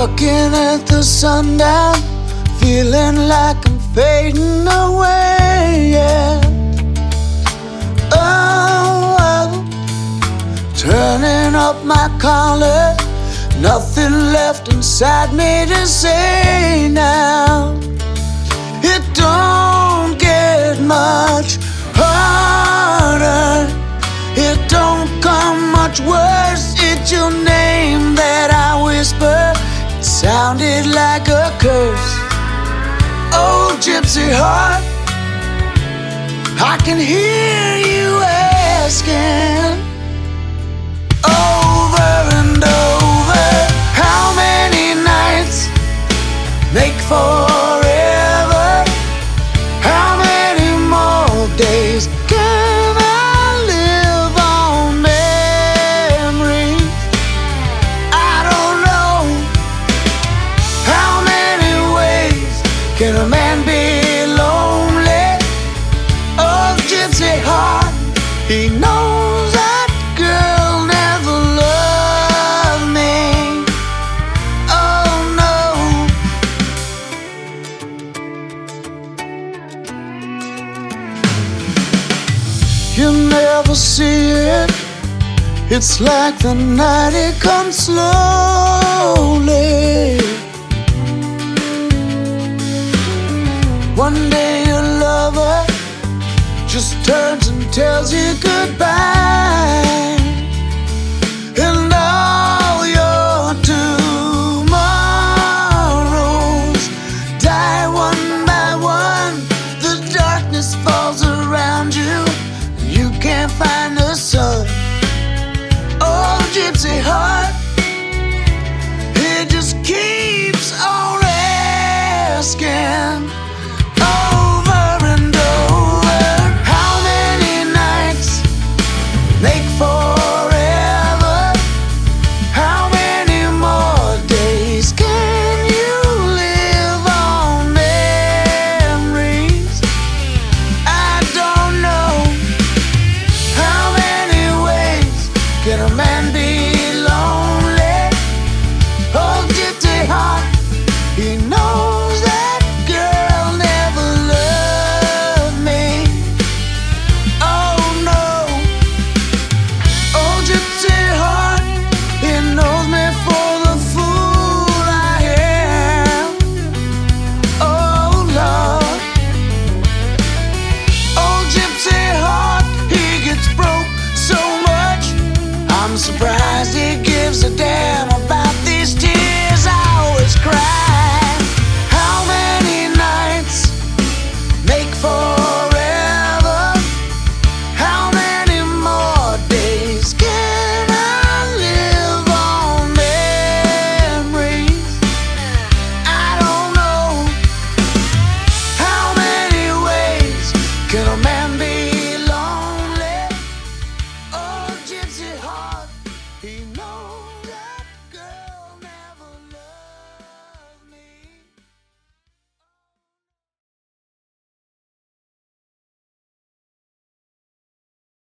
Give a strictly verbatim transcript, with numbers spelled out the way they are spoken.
Looking at the sundown, feeling like I'm fading away, yeah. Oh, oh, turning up my collar, nothing left inside me to say now. It don't get much harder, it don't come much worse. It's your name that I whisper, it sounded like a curse. Oh, gypsy heart, I can hear you asking over and over, how many nights make forever? How many more days can I live on memories? I don't know. How many ways can a man be lonely? Oh, gypsy heart, he knows that girl never loved me. Oh no. You never see it, it's like the night it comes slowly. One day your lover just turns and tells you goodbye.